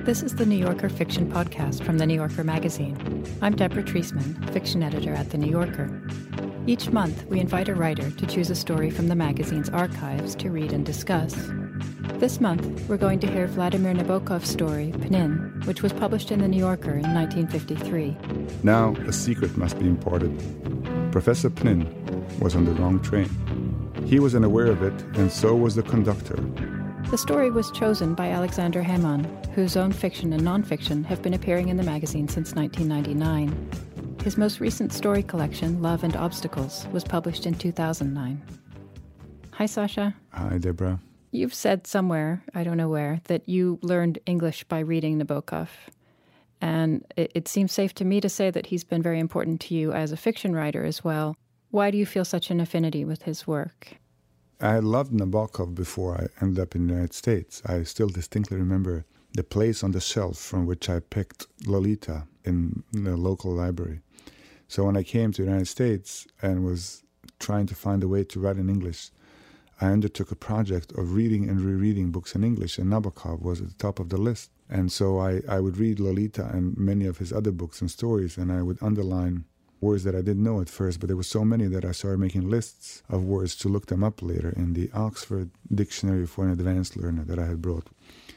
This is the New Yorker Fiction Podcast from The New Yorker magazine. I'm Deborah Treisman, fiction editor at The New Yorker. Each month, we invite a writer to choose a story from the magazine's archives to read and discuss. This month, we're going to hear Vladimir Nabokov's story, Pnin, which was published in The New Yorker in 1953. Now, a secret must be imparted. Professor Pnin was on the wrong train. He was unaware of it, and so was the conductor. The story was chosen by Alexander Heman, whose own fiction and nonfiction have been appearing in the magazine since 1999. His most recent story collection, Love and Obstacles, was published in 2009. Hi, Sasha. Hi, Deborah. You've said somewhere, I don't know where, that you learned English by reading Nabokov. And it seems safe to me to say that he's been very important to you as a fiction writer as well. Why do you feel such an affinity with his work? I loved Nabokov before I ended up in the United States. I still distinctly remember the place on the shelf from which I picked Lolita in the local library. So when I came to the United States and was trying to find a way to write in English, I undertook a project of reading and rereading books in English, and Nabokov was at the top of the list. And so I would read Lolita and many of his other books and stories, and I would underline words that I didn't know at first, but there were so many that I started making lists of words to look them up later in the Oxford Dictionary for an Advanced Learner that I had brought.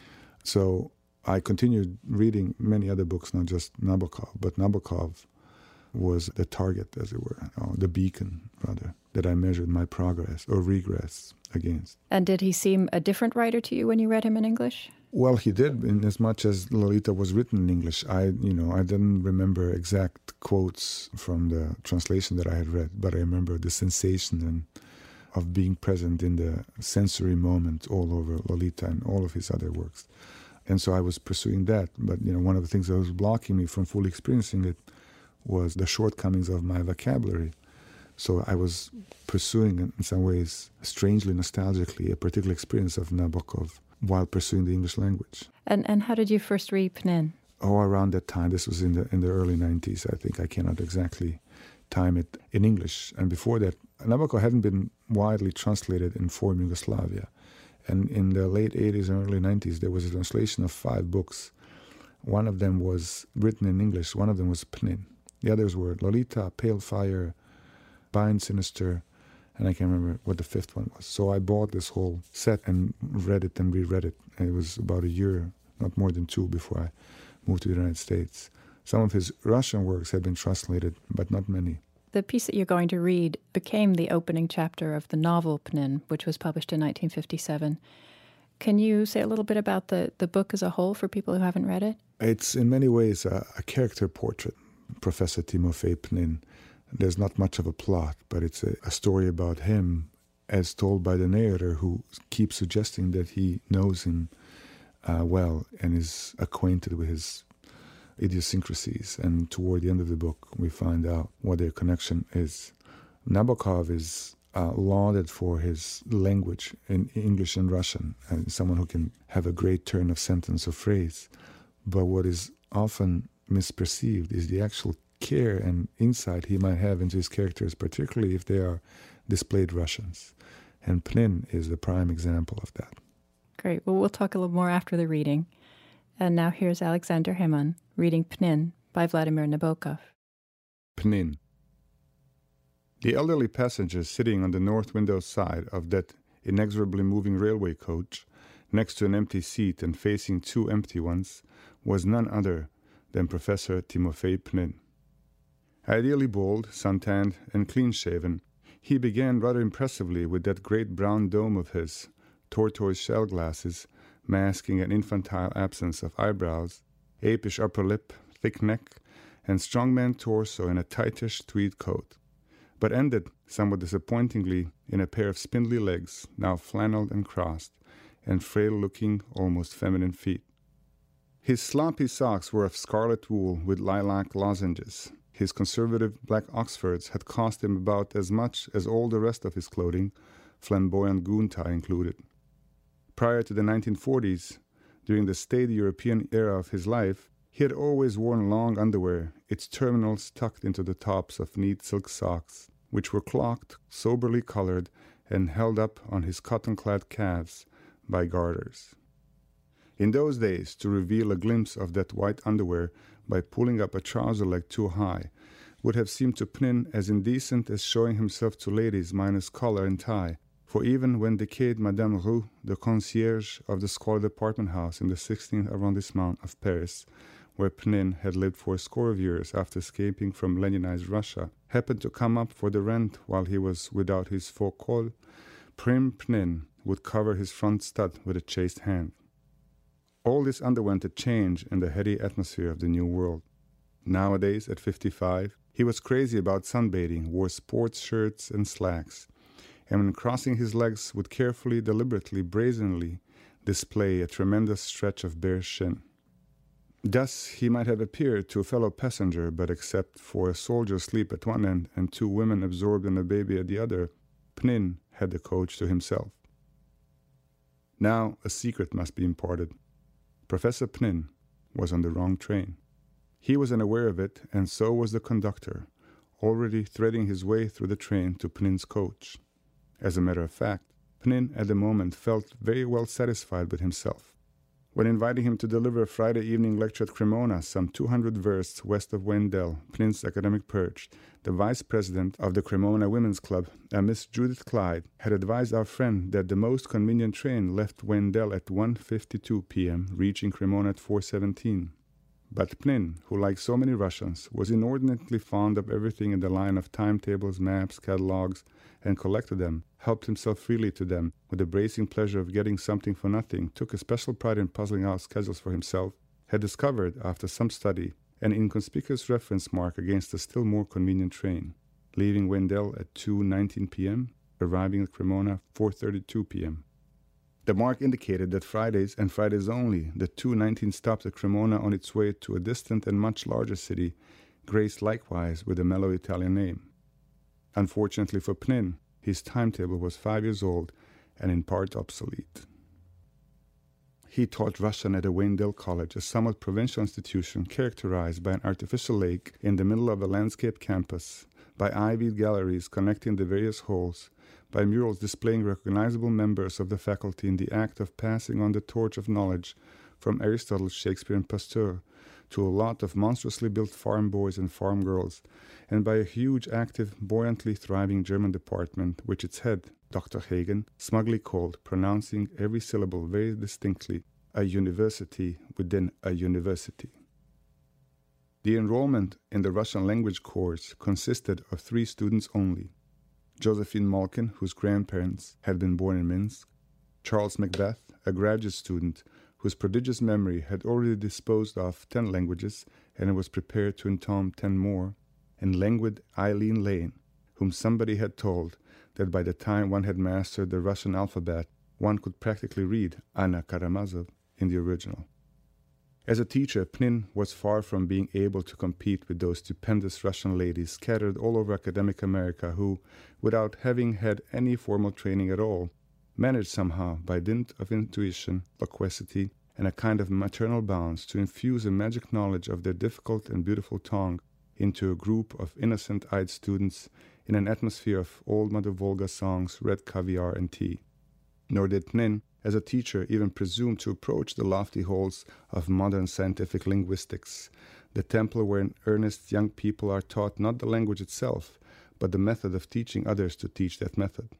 So I continued reading many other books, not just Nabokov, but Nabokov was the target, as it were, or the beacon, rather, that I measured my progress or regress against. And did he seem a different writer to you when you read him in English? Well, he did, in as much as Lolita was written in English. I didn't remember exact quotes from the translation that I had read, but I remember the sensation of being present in the sensory moment all over Lolita and all of his other works. And so I was pursuing that. But, one of the things that was blocking me from fully experiencing it was the shortcomings of my vocabulary. So I was pursuing, in some ways, strangely, nostalgically, a particular experience of Nabokov while pursuing the English language. And how did you first read Pnin? Around that time. This was in the early 90s, I think. I cannot exactly time it in English. And before that, Nabokov hadn't been widely translated in former Yugoslavia. And in the late 80s and early 90s, there was a translation of 5 books. One of them was written in English. One of them was Pnin. The others were Lolita, Pale Fire, Bind Sinister, and I can't remember what the 5th one was. So I bought this whole set and read it and reread it. And it was about a year, not more than 2, before I moved to the United States. Some of his Russian works had been translated, but not many. The piece that you're going to read became the opening chapter of the novel Pnin, which was published in 1957. Can you say a little bit about the book as a whole for people who haven't read it? It's in many ways a character portrait, Professor Timofey Pnin. There's not much of a plot, but it's a story about him as told by the narrator, who keeps suggesting that he knows him well and is acquainted with his idiosyncrasies. And toward the end of the book, we find out what their connection is. Nabokov is lauded for his language in English and Russian, and someone who can have a great turn of sentence or phrase. But what is often misperceived is the actual care and insight he might have into his characters, particularly if they are displayed Russians. And Pnin is the prime example of that. Great. Well, we'll talk a little more after the reading. And now here's Alexander Heman reading Pnin by Vladimir Nabokov. Pnin. The elderly passenger sitting on the north window side of that inexorably moving railway coach, next to an empty seat and facing 2 empty ones, was none other than Professor Timofey Pnin. Ideally bald, suntanned, and clean-shaven, he began rather impressively with that great brown dome of his, tortoise-shell glasses, masking an infantile absence of eyebrows, apish upper lip, thick neck, and strongman torso in a tightish tweed coat, but ended, somewhat disappointingly, in a pair of spindly legs, now flannelled and crossed, and frail-looking, almost feminine feet. His sloppy socks were of scarlet wool with lilac lozenges. His conservative black Oxfords had cost him about as much as all the rest of his clothing, flamboyant goon tie included. Prior to the 1940s, during the staid European era of his life, he had always worn long underwear, its terminals tucked into the tops of neat silk socks, which were clocked, soberly colored, and held up on his cotton-clad calves by garters. In those days, to reveal a glimpse of that white underwear by pulling up a trouser leg too high would have seemed to Pnin as indecent as showing himself to ladies minus collar and tie, for even when decayed Madame Roux, the concierge of the squalid apartment house in the 16th arrondissement of Paris, where Pnin had lived for a score of years after escaping from Leninized Russia, happened to come up for the rent while he was without his faux col, prim Pnin would cover his front stud with a chaste hand. All this underwent a change in the heady atmosphere of the new world. Nowadays, at 55, he was crazy about sunbathing, wore sports shirts and slacks, and when crossing his legs would carefully, deliberately, brazenly display a tremendous stretch of bare shin. Thus he might have appeared to a fellow passenger, but except for a soldier asleep at one end and two women absorbed in a baby at the other, Pnin had the coach to himself. Now a secret must be imparted. Professor Pnin was on the wrong train. He was unaware of it, and so was the conductor, already threading his way through the train to Pnin's coach. As a matter of fact, Pnin at the moment felt very well satisfied with himself. When inviting him to deliver a Friday evening lecture at Cremona, some 200 versts west of Wendell, Pnin's academic perch, the vice president of the Cremona Women's Club, a Miss Judith Clyde, had advised our friend that the most convenient train left Wendell at 1:52 p.m., reaching Cremona at 4:17. But Pnin, who like so many Russians, was inordinately fond of everything in the line of timetables, maps, catalogues, and collected them, helped himself freely to them, with the bracing pleasure of getting something for nothing, took a special pride in puzzling out schedules for himself, had discovered, after some study, an inconspicuous reference mark against a still more convenient train, leaving Wendell at 2:19 p.m., arriving at Cremona 4:32 p.m. The mark indicated that Fridays, and Fridays only, the 2:19 stopped at Cremona on its way to a distant and much larger city, graced likewise with a mellow Italian name. Unfortunately for Pnin, his timetable was 5 years old and in part obsolete. He taught Russian at a Wendell College, a somewhat provincial institution characterized by an artificial lake in the middle of a landscaped campus, by ivied galleries connecting the various halls, by murals displaying recognizable members of the faculty in the act of passing on the torch of knowledge from Aristotle, Shakespeare, and Pasteur to a lot of monstrously built farm boys and farm girls, and by a huge, active, buoyantly thriving German department, which its head, Dr. Hagen, smugly called, pronouncing every syllable very distinctly, a university within a university. The enrollment in the Russian language course consisted of 3 students only: Josephine Malkin, whose grandparents had been born in Minsk; Charles Macbeth, a graduate student whose prodigious memory had already disposed of 10 languages and was prepared to entome 10 more; and languid Eileen Lane, whom somebody had told that by the time one had mastered the Russian alphabet, one could practically read Anna Karamazov in the original. As a teacher, Pnin was far from being able to compete with those stupendous Russian ladies scattered all over academic America who, without having had any formal training at all, managed somehow, by dint of intuition, loquacity, and a kind of maternal bounce, to infuse a magic knowledge of their difficult and beautiful tongue into a group of innocent-eyed students in an atmosphere of old Mother Volga songs, red caviar, and tea. Nor did Pnin, as a teacher, even presume to approach the lofty halls of modern scientific linguistics, the temple where earnest young people are taught not the language itself, but the method of teaching others to teach that method.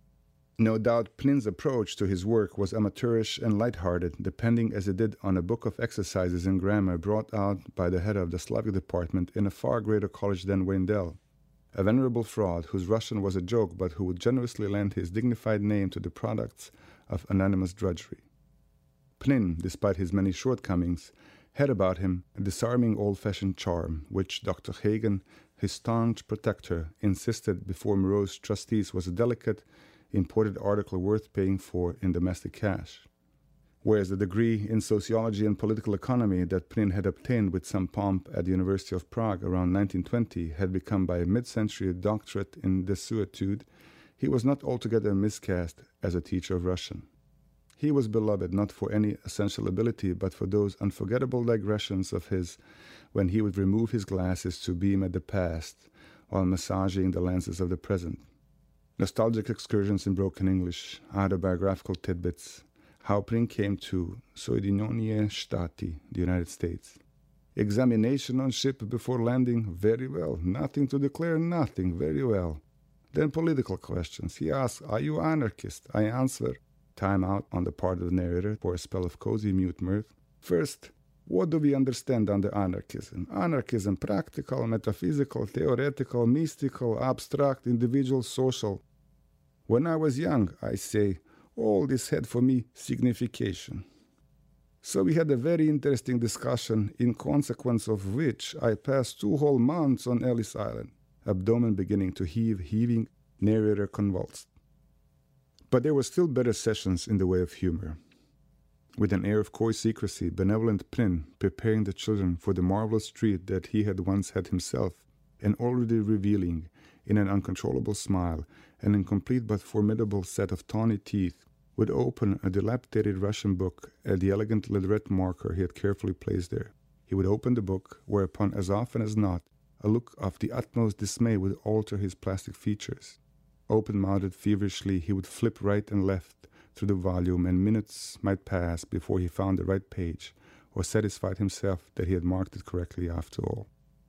No doubt Pnin's approach to his work was amateurish and light-hearted, depending as it did on a book of exercises in grammar brought out by the head of the Slavic department in a far greater college than Wendell, a venerable fraud whose Russian was a joke but who would generously lend his dignified name to the products of anonymous drudgery. Pnin, despite his many shortcomings, had about him a disarming old-fashioned charm, which Dr. Hagen, his staunch protector, insisted before Moreau's trustees was a delicate, imported article worth paying for in domestic cash. Whereas the degree in sociology and political economy that Pnin had obtained with some pomp at the University of Prague around 1920 had become by a mid-century a doctorate in desuetude, he was not altogether miscast as a teacher of Russian. He was beloved not for any essential ability, but for those unforgettable digressions of his when he would remove his glasses to beam at the past while massaging the lenses of the present. Nostalgic excursions in broken English, autobiographical tidbits, how Pnin came to Soedinyonie Stati, the United States. Examination on ship before landing, very well. Nothing to declare, nothing, very well. Then political questions. He asks, are you anarchist? I answer, time out on the part of the narrator for a spell of cozy mute mirth. First, what do we understand under anarchism? Anarchism, practical, metaphysical, theoretical, mystical, abstract, individual, social. When I was young, I say, all this had for me signification. So we had a very interesting discussion, in consequence of which I passed 2 whole months on Ellis Island, abdomen beginning to heaving, narrator convulsed. But there were still better sessions in the way of humor. With an air of coy secrecy, benevolent Pnin preparing the children for the marvelous treat that he had once had himself, and already revealing, in an uncontrollable smile, an incomplete but formidable set of tawny teeth, would open a dilapidated Russian book at the elegant leaderette marker he had carefully placed there. He would open the book, whereupon, as often as not, a look of the utmost dismay would alter his plastic features. Open-mouthed feverishly, he would flip right and left through the volume, and minutes might pass before he found the right page, or satisfied himself that he had marked it correctly after all.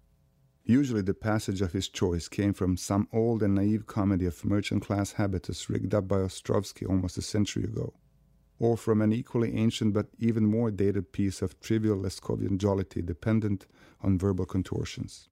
Usually the passage of his choice came from some old and naive comedy of merchant-class habitus rigged up by Ostrovsky almost a century ago, or from an equally ancient but even more dated piece of trivial Leskovian jollity dependent on verbal contortions.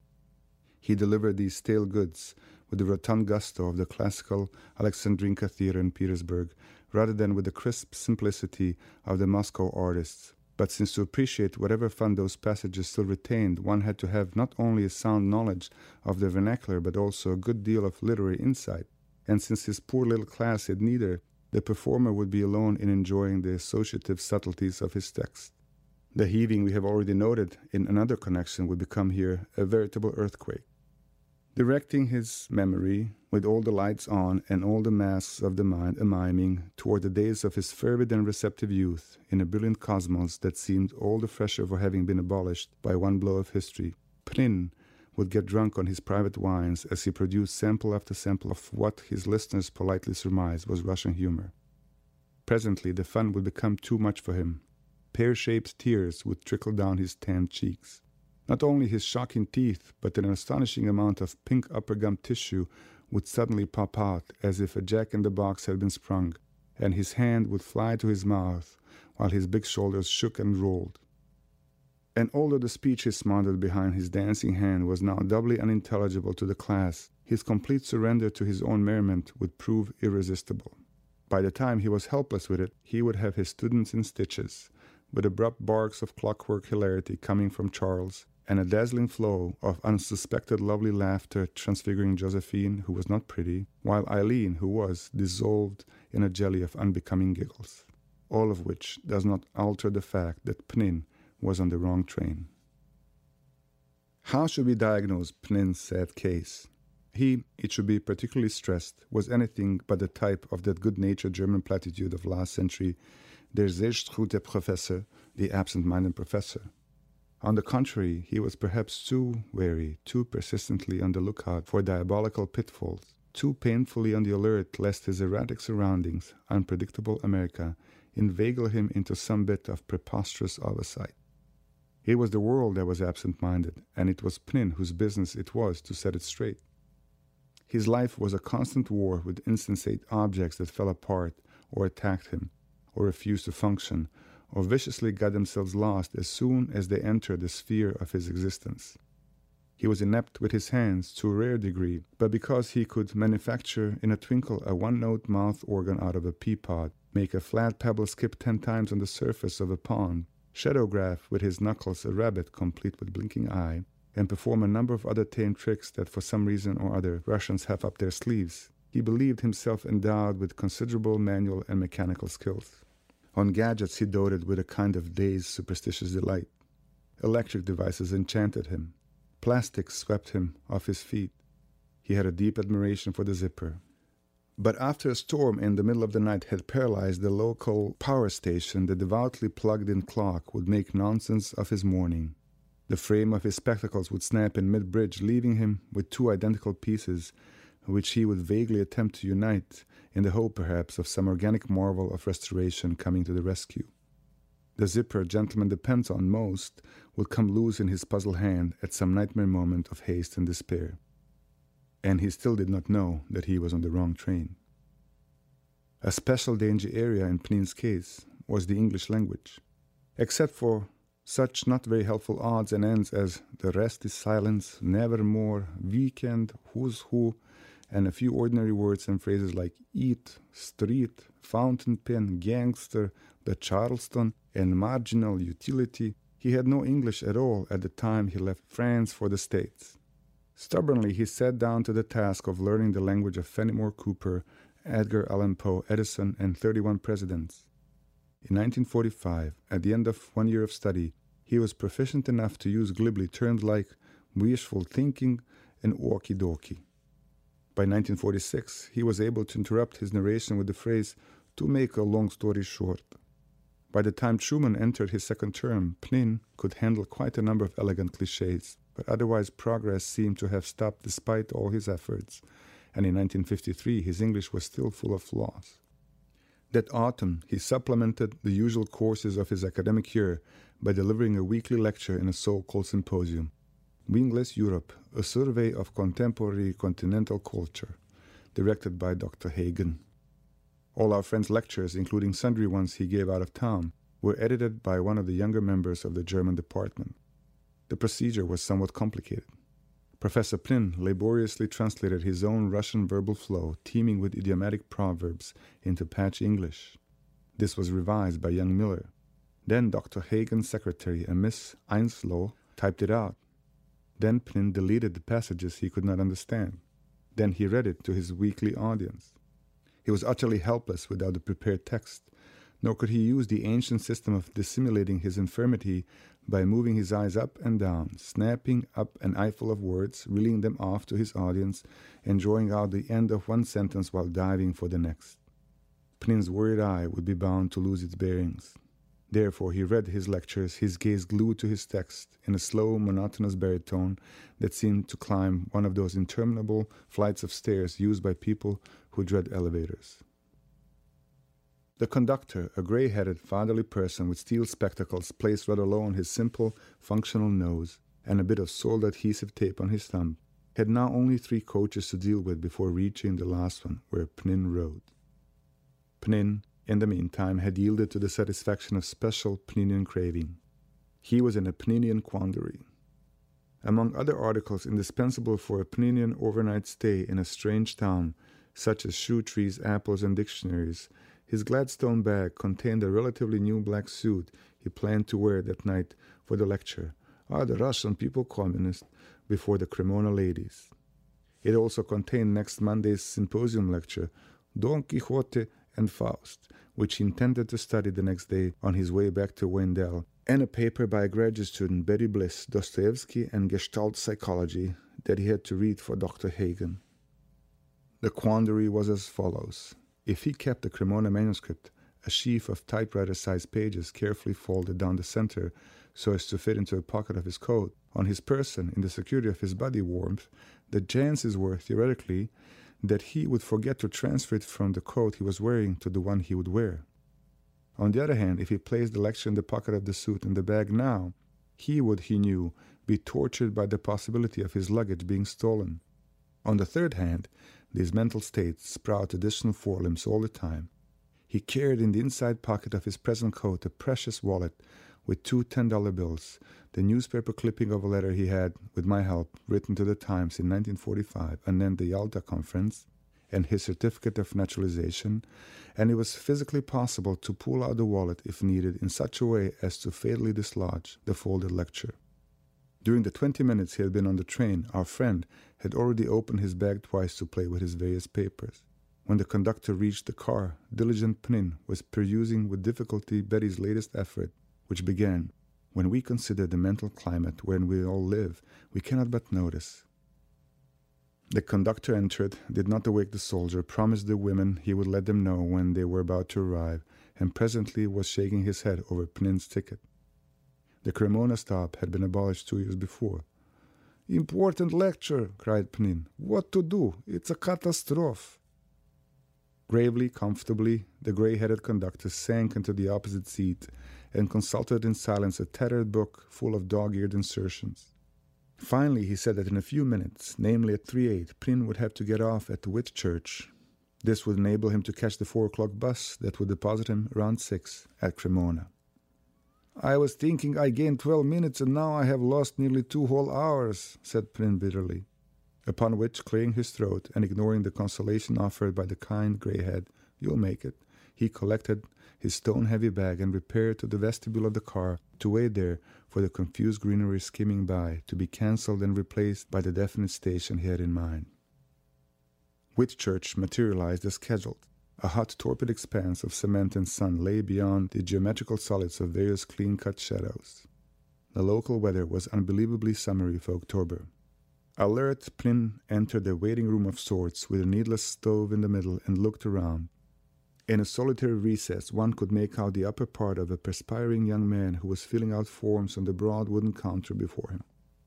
He delivered these stale goods with the rotund gusto of the classical Alexandrinka theater in Petersburg, rather than with the crisp simplicity of the Moscow artists. But since to appreciate whatever fun those passages still retained, one had to have not only a sound knowledge of the vernacular, but also a good deal of literary insight, and since his poor little class had neither, the performer would be alone in enjoying the associative subtleties of his text. The heaving we have already noted in another connection would become here a veritable earthquake. Directing his memory, with all the lights on and all the masks of the mind a-miming, toward the days of his fervid and receptive youth, in a brilliant cosmos that seemed all the fresher for having been abolished by one blow of history, Pnin would get drunk on his private wines as he produced sample after sample of what his listeners politely surmised was Russian humor. Presently the fun would become too much for him. Pear-shaped tears would trickle down his tanned cheeks. Not only his shocking teeth, but an astonishing amount of pink upper gum tissue would suddenly pop out as if a jack-in-the-box had been sprung, and his hand would fly to his mouth while his big shoulders shook and rolled. And although the speech he smothered behind his dancing hand was now doubly unintelligible to the class, his complete surrender to his own merriment would prove irresistible. By the time he was helpless with it, he would have his students in stitches, with abrupt barks of clockwork hilarity coming from Charles, and a dazzling flow of unsuspected lovely laughter transfiguring Josephine, who was not pretty, while Eileen, who was, dissolved in a jelly of unbecoming giggles. All of which does not alter the fact that Pnin was on the wrong train. How should we diagnose Pnin's sad case? He, it should be particularly stressed, was anything but the type of that good-natured German platitude of last century, der Selbstgute Professor, the absent-minded professor. On the contrary, he was perhaps too wary, too persistently on the lookout for diabolical pitfalls, too painfully on the alert lest his erratic surroundings, unpredictable America, inveigle him into some bit of preposterous oversight. It was the world that was absent-minded, and it was Pnin whose business it was to set it straight. His life was a constant war with insensate objects that fell apart, or attacked him, or refused to function, or viciously got themselves lost as soon as they entered the sphere of his existence. He was inept with his hands to a rare degree, but because he could manufacture in a twinkle a one-note mouth organ out of a pea-pod, make a flat pebble skip 10 times on the surface of a pond, shadowgraph with his knuckles a rabbit complete with blinking eye, and perform a number of other tame tricks that for some reason or other Russians have up their sleeves, he believed himself endowed with considerable manual and mechanical skills. On gadgets he doted with a kind of dazed, superstitious delight. Electric devices enchanted him. Plastics swept him off his feet. He had a deep admiration for the zipper. But after a storm in the middle of the night had paralyzed the local power station, the devoutly plugged-in clock would make nonsense of his morning. The frame of his spectacles would snap in mid-bridge, leaving him with 2 identical pieces, which he would vaguely attempt to unite in the hope, perhaps, of some organic marvel of restoration coming to the rescue. The zipper gentleman depends on most would come loose in his puzzled hand at some nightmare moment of haste and despair. And he still did not know that he was on the wrong train. A special danger area in Pnin's case was the English language. Except for such not very helpful odds and ends as the rest is silence, nevermore, weekend, who's who, and a few ordinary words and phrases like eat, street, fountain pen, gangster, the Charleston, and marginal utility, he had no English at all at the time he left France for the States. Stubbornly, he sat down to the task of learning the language of Fenimore Cooper, Edgar Allan Poe, Edison, and 31 presidents. In 1945, at the end of 1 year of study, he was proficient enough to use glibly terms like wishful thinking and okie-dokie. By 1946, he was able to interrupt his narration with the phrase, "to make a long story short." By the time Truman entered his second term, Pnin could handle quite a number of elegant cliches, but otherwise progress seemed to have stopped despite all his efforts, and in 1953 his English was still full of flaws. That autumn, he supplemented the usual courses of his academic year by delivering a weekly lecture in a so-called symposium, Wingless Europe, a survey of contemporary continental culture, directed by Dr. Hagen. All our friend's lectures, including sundry ones he gave out of town, were edited by one of the younger members of the German department. The procedure was somewhat complicated. Professor Pnin laboriously translated his own Russian verbal flow, teeming with idiomatic proverbs, into patchy English. This was revised by young Miller. Then Dr. Hagen's secretary, a Miss Einslow, typed it out. Then Pnin deleted the passages he could not understand. Then he read it to his weekly audience. He was utterly helpless without the prepared text, nor could he use the ancient system of dissimulating his infirmity by moving his eyes up and down, snapping up an eyeful of words, reeling them off to his audience, and drawing out the end of one sentence while diving for the next. Pnin's worried eye would be bound to lose its bearings. Therefore he read his lectures, his gaze glued to his text, in a slow, monotonous baritone that seemed to climb one of those interminable flights of stairs used by people who dread elevators. The conductor, a gray-headed, fatherly person with steel spectacles placed rather low on his simple, functional nose and a bit of soiled adhesive tape on his thumb, had now only 3 coaches to deal with before reaching the last one, where Pnin rode. Pnin, in the meantime, had yielded to the satisfaction of special Pninian craving. He was in a Pninian quandary. Among other articles indispensable for a Pninian overnight stay in a strange town, such as shoe trees, apples, and dictionaries, his Gladstone bag contained a relatively new black suit he planned to wear that night for the lecture, "Are the Russian people communist?" before the Cremona ladies. It also contained next Monday's symposium lecture, Don Quixote and Faust, which he intended to study the next day on his way back to Wendell, and a paper by a graduate student, Betty Bliss, Dostoevsky and Gestalt Psychology, that he had to read for Dr. Hagen. The quandary was as follows. If he kept the Cremona manuscript, a sheaf of typewriter-sized pages carefully folded down the center so as to fit into a pocket of his coat, on his person in the security of his body warmth, the chances were, theoretically, that he would forget to transfer it from the coat he was wearing to the one he would wear. On the other hand, if he placed the lecture in the pocket of the suit and the bag now, he would, he knew, be tortured by the possibility of his luggage being stolen. On the third hand, these mental states sprout additional forelimbs all the time. He carried in the inside pocket of his present coat a precious wallet with 2 $10 bills, the newspaper clipping of a letter he had, with my help, written to the Times in 1945, and then the Yalta Conference, and his certificate of naturalization, and it was physically possible to pull out the wallet if needed in such a way as to fatally dislodge the folded lecture. During the 20 minutes he had been on the train, our friend had already opened his bag twice to play with his various papers. When the conductor reached the car, diligent Pnin was perusing with difficulty Betty's latest effort, which began, "When we consider the mental climate wherein we all live, we cannot but notice." The conductor entered, did not awake the soldier, promised the women he would let them know when they were about to arrive, and presently was shaking his head over Pnin's ticket. The Cremona stop had been abolished 2 years before. "Important lecture," cried Pnin. "What to do? It's a catastrophe." Gravely, comfortably, the grey-headed conductor sank into the opposite seat and consulted in silence a tattered book full of dog-eared insertions. Finally, he said that in a few minutes, namely at 3:08, Pnin would have to get off at Whitchurch. This would enable him to catch the 4:00 bus that would deposit him around 6 at Cremona. "I was thinking I gained 12 minutes and now I have lost nearly 2 whole hours," said Pnin bitterly. Upon which, clearing his throat and ignoring the consolation offered by the kind grey head, "You'll make it," he collected his stone-heavy bag and repaired to the vestibule of the car to wait there for the confused greenery skimming by to be cancelled and replaced by the definite station he had in mind. Whitchurch materialized as scheduled. A hot, torpid expanse of cement and sun lay beyond the geometrical solids of various clean-cut shadows. The local weather was unbelievably summery for October. Alert, Pnin entered a waiting room of sorts with a needless stove in the middle and looked around. In a solitary recess, one could make out the upper part of a perspiring young man who was filling out forms on the broad wooden counter before him.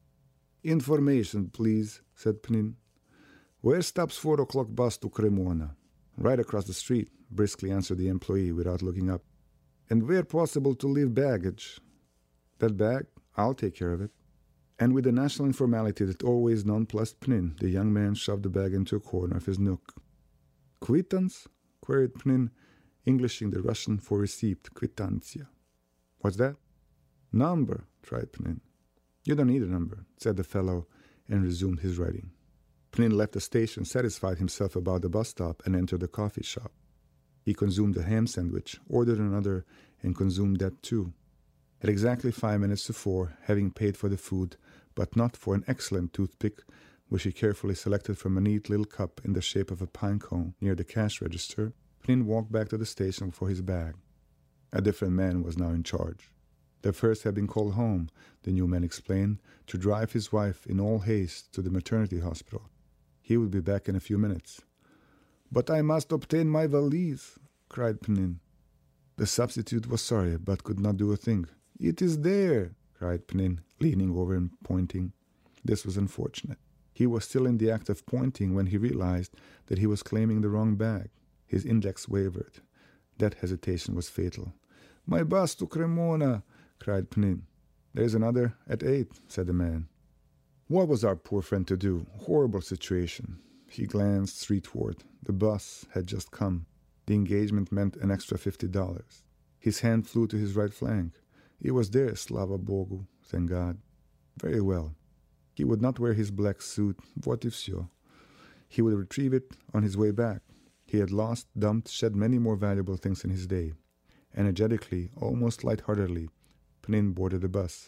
"Information, please," said Pnin. "Where stops 4:00 bus to Cremona?" "Right across the street," briskly answered the employee without looking up. "And where possible to leave baggage?" "That bag? I'll take care of it." And with the national informality that always nonplussed Pnin, the young man shoved the bag into a corner of his nook. "Quittance?" queried Pnin, Englishing the Russian for receipt, kvitantia. "What's that?" "Number," tried Pnin. "You don't need a number," said the fellow, and resumed his writing. Pnin left the station, satisfied himself about the bus stop, and entered the coffee shop. He consumed a ham sandwich, ordered another, and consumed that too. At exactly 5 minutes to 4, having paid for the food, but not for an excellent toothpick, which he carefully selected from a neat little cup in the shape of a pine cone near the cash register, Pnin walked back to the station for his bag. A different man was now in charge. The first had been called home, the new man explained, to drive his wife in all haste to the maternity hospital. He would be back in a few minutes. "But I must obtain my valise," cried Pnin. The substitute was sorry, but could not do a thing. "It is there," cried Pnin, leaning over and pointing. This was unfortunate. He was still in the act of pointing when he realized that he was claiming the wrong bag. His index wavered. That hesitation was fatal. "My bus to Cremona," cried Pnin. "There's another at 8, said the man. What was our poor friend to do? Horrible situation. He glanced streetward. The bus had just come. The engagement meant an extra $50. His hand flew to his right flank. It was there, slava Bogu, thank God. Very well. He would not wear his black suit, what if so? He would retrieve it on his way back. He had lost, dumped, shed many more valuable things in his day. Energetically, almost light-heartedly, Pnin boarded the bus.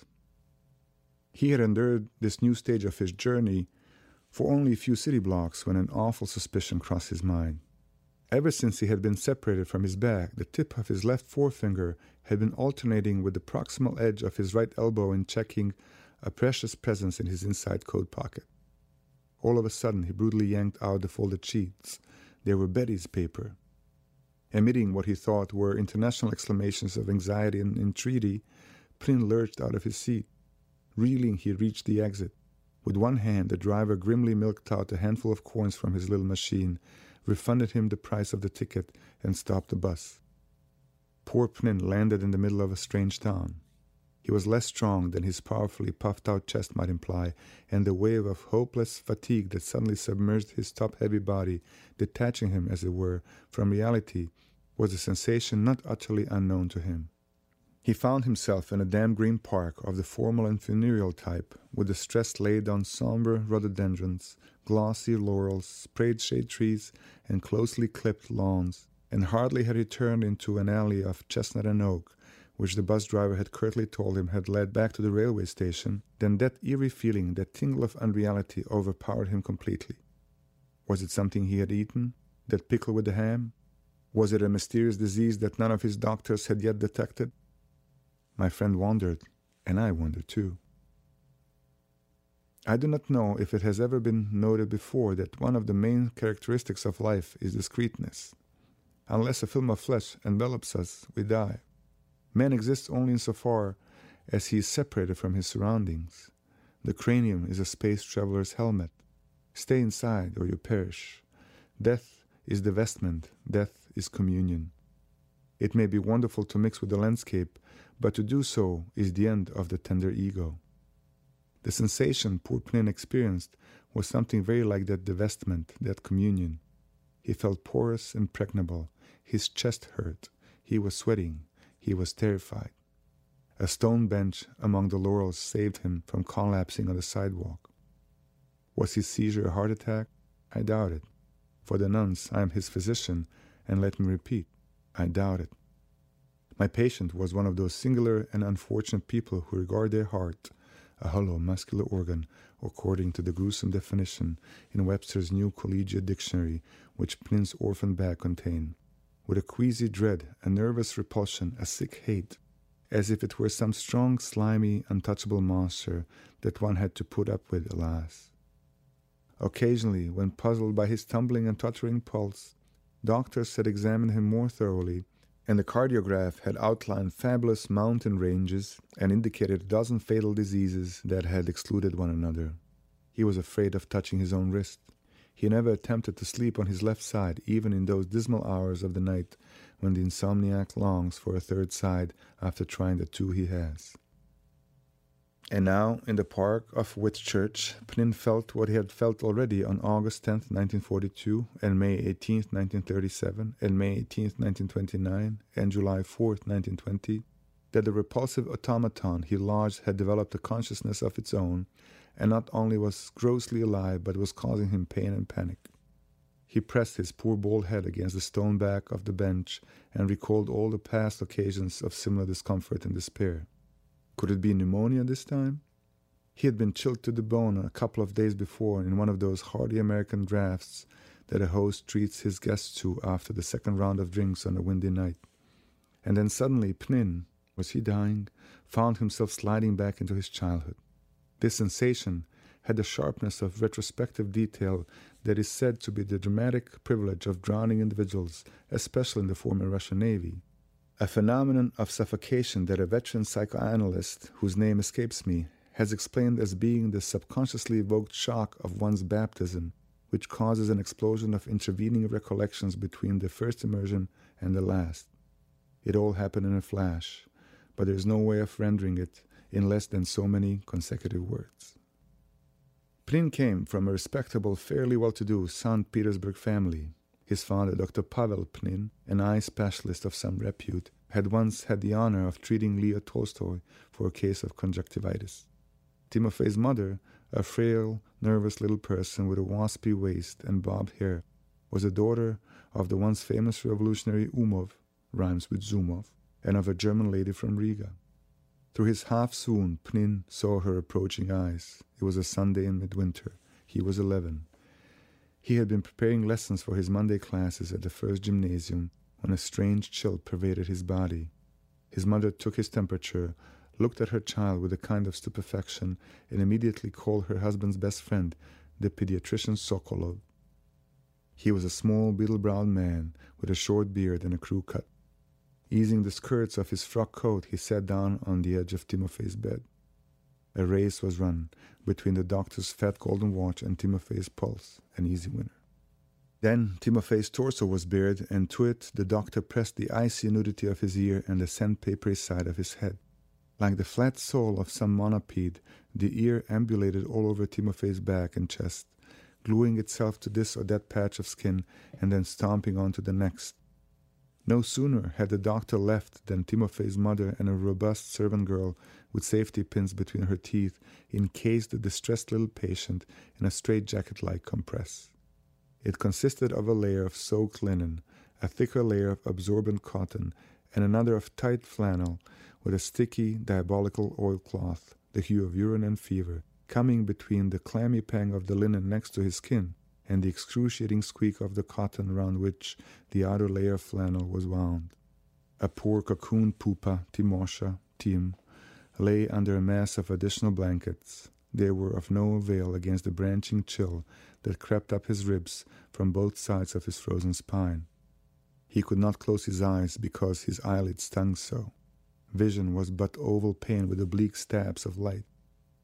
He had endured this new stage of his journey for only a few city blocks when an awful suspicion crossed his mind. Ever since he had been separated from his bag, the tip of his left forefinger had been alternating with the proximal edge of his right elbow in checking a precious presence in his inside coat pocket. All of a sudden, he brutally yanked out the folded sheets. They were Betty's paper. Emitting what he thought were international exclamations of anxiety and entreaty, Pnin lurched out of his seat. Reeling, he reached the exit. With one hand, the driver grimly milked out a handful of coins from his little machine, refunded him the price of the ticket, and stopped the bus. Poor Pnin landed in the middle of a strange town. He was less strong than his powerfully puffed-out chest might imply, and the wave of hopeless fatigue that suddenly submerged his top-heavy body, detaching him, as it were, from reality, was a sensation not utterly unknown to him. He found himself in a damp green park of the formal and funereal type, with the stress laid on somber rhododendrons, glossy laurels, sprayed shade trees, and closely clipped lawns, and hardly had he turned into an alley of chestnut and oak, which the bus driver had curtly told him had led back to the railway station, than that eerie feeling, that tingle of unreality, overpowered him completely. Was it something he had eaten? That pickle with the ham? Was it a mysterious disease that none of his doctors had yet detected? My friend wondered, and I wondered too. I do not know if it has ever been noted before that one of the main characteristics of life is discreteness. Unless a film of flesh envelops us, we die. Man exists only insofar as he is separated from his surroundings. The cranium is a space traveler's helmet. Stay inside or you perish. Death is the vestment. Death is communion. It may be wonderful to mix with the landscape, but to do so is the end of the tender ego. The sensation poor Pnin experienced was something very like that divestment, that communion. He felt porous, impregnable. His chest hurt. He was sweating. He was terrified. A stone bench among the laurels saved him from collapsing on the sidewalk. Was his seizure a heart attack? I doubt it. For the nuns, I am his physician, and let me repeat, I doubt it. My patient was one of those singular and unfortunate people who regard their heart, a hollow muscular organ, according to the gruesome definition in Webster's New Collegiate Dictionary, which Pnin's orphan bag contained, with a queasy dread, a nervous repulsion, a sick hate, as if it were some strong, slimy, untouchable monster that one had to put up with, alas. Occasionally, when puzzled by his tumbling and tottering pulse, doctors had examined him more thoroughly, and the cardiograph had outlined fabulous mountain ranges and indicated a dozen fatal diseases that had excluded one another. He was afraid of touching his own wrist. He never attempted to sleep on his left side, even in those dismal hours of the night when the insomniac longs for a third side after trying the two he has. And now, in the park of Whitchurch, Pnin felt what he had felt already on August 10, 1942, and May 18, 1937, and May 18, 1929, and July 4, 1920, that the repulsive automaton he lodged had developed a consciousness of its own, and not only was grossly alive, but was causing him pain and panic. He pressed his poor bald head against the stone back of the bench and recalled all the past occasions of similar discomfort and despair. Could it be pneumonia this time? He had been chilled to the bone a couple of days before in one of those hearty American drafts that a host treats his guests to after the second round of drinks on a windy night. And then suddenly Pnin, was he dying, found himself sliding back into his childhood. This sensation had the sharpness of retrospective detail that is said to be the dramatic privilege of drowning individuals, especially in the former Russian Navy. A phenomenon of suffocation that a veteran psychoanalyst, whose name escapes me, has explained as being the subconsciously evoked shock of one's baptism, which causes an explosion of intervening recollections between the first immersion and the last. It all happened in a flash, but there is no way of rendering it in less than so many consecutive words. Pnin came from a respectable, fairly well-to-do St. Petersburg family. His father, Dr. Pavel Pnin, an eye specialist of some repute, had once had the honor of treating Leo Tolstoy for a case of conjunctivitis. Timofey's mother, a frail, nervous little person with a waspy waist and bobbed hair, was a daughter of the once famous revolutionary Umov, rhymes with Zumov, and of a German lady from Riga. Through his half-swoon, Pnin saw her approaching eyes. It was a Sunday in midwinter. He was 11. He had been preparing lessons for his Monday classes at the first gymnasium when a strange chill pervaded his body. His mother took his temperature, looked at her child with a kind of stupefaction, and immediately called her husband's best friend, the pediatrician Sokolov. He was a small, beetle-browed man with a short beard and a crew cut. Easing the skirts of his frock coat, he sat down on the edge of Timofey's bed. A race was run between the doctor's fat golden watch and Timofey's pulse, an easy winner. Then Timofey's torso was bared, and to it the doctor pressed the icy nudity of his ear and the sandpapery side of his head. Like the flat sole of some monopede, the ear ambulated all over Timofey's back and chest, gluing itself to this or that patch of skin and then stomping on to the next. No sooner had the doctor left than Timofey's mother and a robust servant girl with safety pins between her teeth encased the distressed little patient in a straitjacket-like compress. It consisted of a layer of soaked linen, a thicker layer of absorbent cotton, and another of tight flannel with a sticky, diabolical oilcloth, the hue of urine and fever, coming between the clammy pang of the linen next to his skin and the excruciating squeak of the cotton round which the outer layer of flannel was wound. A poor cocoon pupa, Timosha, Tim, lay under a mass of additional blankets. They were of no avail against the branching chill that crept up his ribs from both sides of his frozen spine. He could not close his eyes because his eyelids stung so. Vision was but oval pain with oblique stabs of light.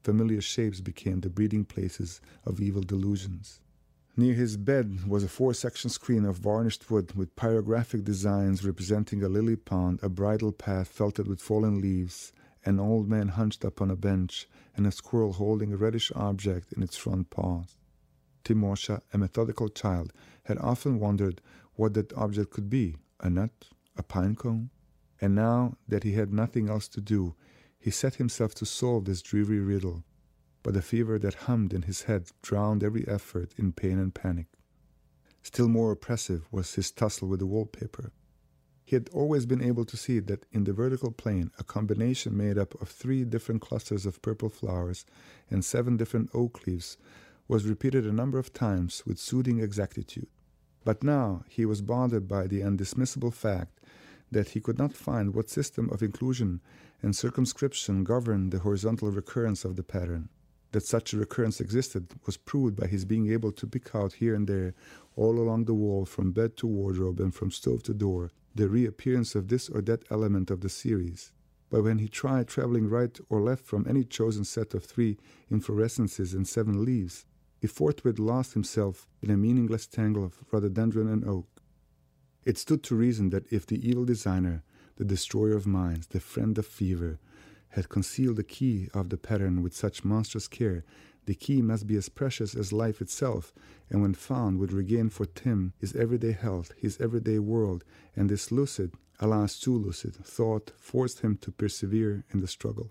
familiar shapes became the breeding places of evil delusions. Near his bed was a 4-section screen of varnished wood with pyrographic designs representing a lily pond, a bridle path felted with fallen leaves, an old man hunched up on a bench, and a squirrel holding a reddish object in its front paws. Timosha, a methodical child, had often wondered what that object could be, a nut, a pine cone. And now that he had nothing else to do, he set himself to solve this dreary riddle. But the fever that hummed in his head drowned every effort in pain and panic. Still more oppressive was his tussle with the wallpaper. He had always been able to see that in the vertical plane, a combination made up of 3 different clusters of purple flowers and 7 different oak leaves was repeated a number of times with soothing exactitude. But now he was bothered by the undismissible fact that he could not find what system of inclusion and circumscription governed the horizontal recurrence of the pattern. That such a recurrence existed was proved by his being able to pick out here and there, all along the wall, from bed to wardrobe and from stove to door, the reappearance of this or that element of the series. But when he tried traveling right or left from any chosen set of 3 inflorescences and 7 leaves, he forthwith lost himself in a meaningless tangle of rhododendron and oak. It stood to reason that if the evil designer, the destroyer of minds, the friend of fever, had concealed the key of the pattern with such monstrous care, the key must be as precious as life itself, and when found would regain for Tim his everyday health, his everyday world, and this lucid, alas too lucid, thought forced him to persevere in the struggle.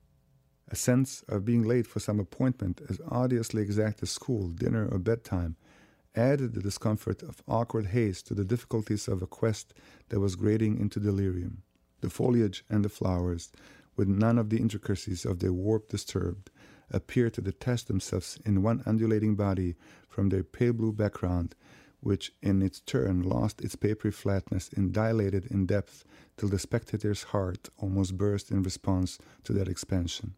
A sense of being late for some appointment as odiously exact as school, dinner, or bedtime added the discomfort of awkward haste to the difficulties of a quest that was grading into delirium. The foliage and the flowers, with none of the intricacies of their warp disturbed, appeared to detach themselves in one undulating body from their pale blue background, which in its turn lost its papery flatness and dilated in depth till the spectator's heart almost burst in response to that expansion.